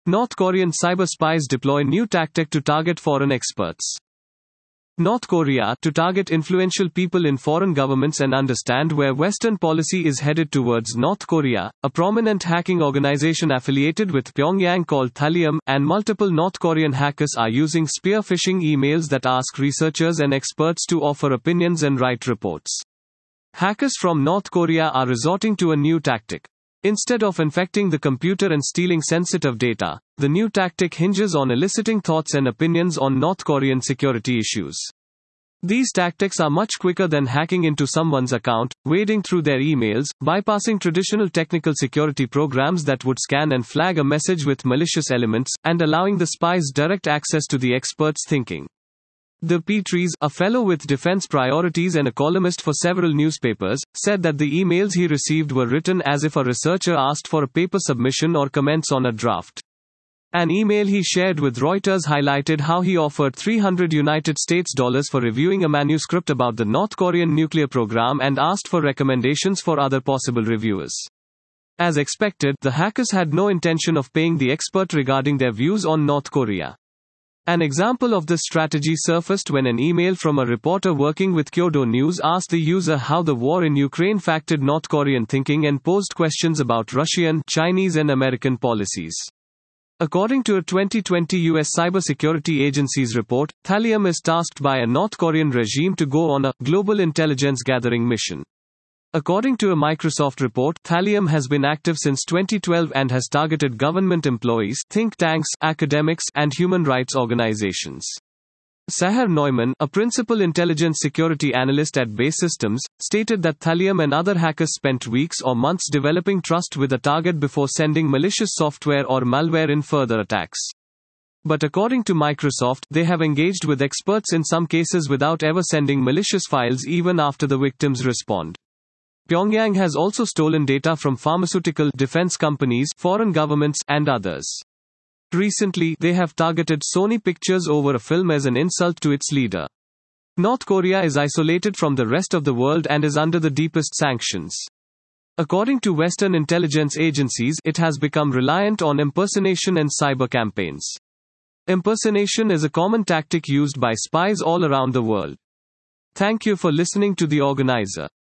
North Korean cyber spies deploy new tactic to target foreign experts. North Korea to target influential people in foreign governments and understand where Western policy is headed towards North Korea. A prominent hacking organization affiliated with Pyongyang called Thallium and multiple North Korean hackers are using spear phishing emails that ask researchers and experts to offer opinions and write reports. Hackers from North Korea are resorting to a new tactic. Instead of infecting the computer and stealing sensitive data, the new tactic hinges on eliciting thoughts and opinions on North Korean security issues. These tactics are much quicker than hacking into someone's account, wading through their emails, bypassing traditional technical security programs that would scan and flag a message with malicious elements, and allowing the spies direct access to the expert's thinking. De Petries, a fellow with Defense Priorities and a columnist for several newspapers, said that the emails he received were written as if a researcher asked for a paper submission or comments on a draft. An email he shared with Reuters highlighted how he offered $300 for reviewing a manuscript about the North Korean nuclear program and asked for recommendations for other possible reviewers. As expected, the hackers had no intention of paying the expert regarding their views on North Korea. An example of this strategy surfaced when an email from a reporter working with Kyodo News asked the user how the war in Ukraine factored North Korean thinking and posed questions about Russian, Chinese and American policies. According to a 2020 U.S. Cybersecurity Agency's report, Thallium is tasked by a North Korean regime to go on a global intelligence gathering mission. According to a Microsoft report, Thallium has been active since 2012 and has targeted government employees, think tanks, academics, and human rights organizations. Sahar Neumann, a principal intelligence security analyst at Bay Systems, stated that Thallium and other hackers spent weeks or months developing trust with a target before sending malicious software or malware in further attacks. But according to Microsoft, they have engaged with experts in some cases without ever sending malicious files even after the victims respond. Pyongyang has also stolen data from pharmaceutical, defense companies, foreign governments, and others. Recently, they have targeted Sony Pictures over a film as an insult to its leader. North Korea is isolated from the rest of the world and is under the deepest sanctions. According to Western intelligence agencies, it has become reliant on impersonation and cyber campaigns. Impersonation is a common tactic used by spies all around the world. Thank you for listening to The Organizer.